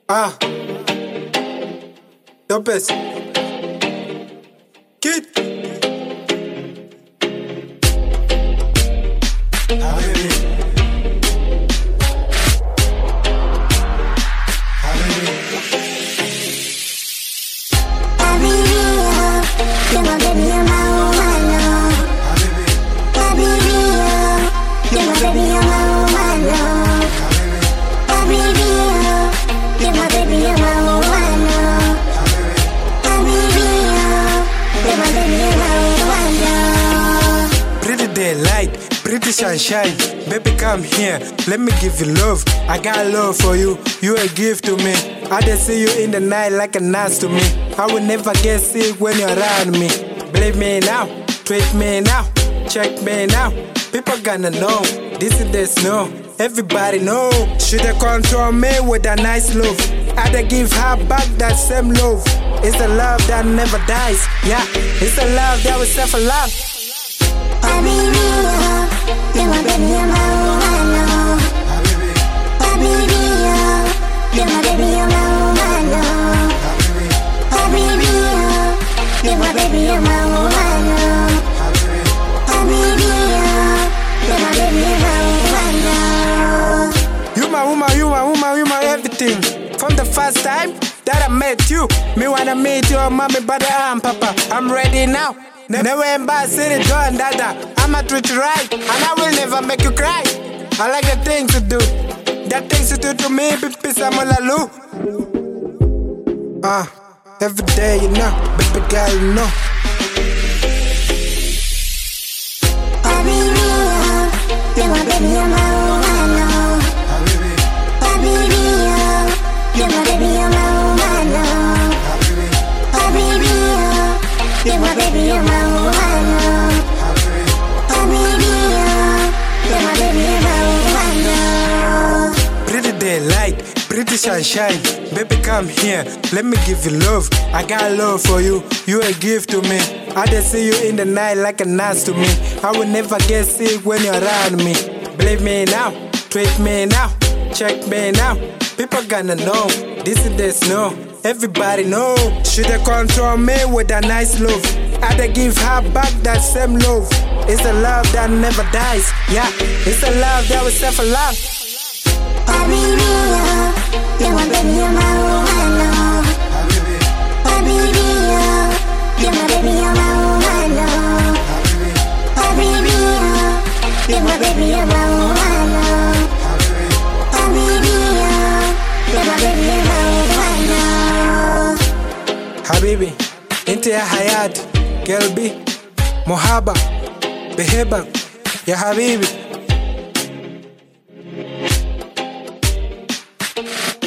Ah, Lopez. Kid. Pretty daylight, pretty sunshine. Baby, come here, let me give you love. I got love for you, you a gift to me. I just see you in the night like a nurse to me. I will never get sick when you're around me. Believe me now, treat me now, check me now. People gonna know, this is the snow. Everybody know, she dey control me with a nice love. I dey give her back that same love. It's a love that never dies, yeah. It's a love that will stay for long. You my woman, you my everything. From the first time that I met you, me wanna meet your mommy, but I'm papa. I'm ready now. Never embarrass it, doing dada. I'ma treat you right, and I will never make you cry. I like the things you do, the things you do to me, baby, Samolalu. Every day, you know, baby girl, you know. Pretty daylight, pretty sunshine. Baby, come here, let me give you love. I got love for you, you a gift to me. I just see you in the night like a nurse to me. I will never get sick when you're around me. Believe me now, treat me now, check me now. People gonna know, this is the snow. Everybody know, she dey control me with a nice love. I dey give her back that same love. It's a love that never dies, yeah. It's a love that will stay for long. Habibi, inti ya hayat, gelbi, muhaba, beheba, ya habibi.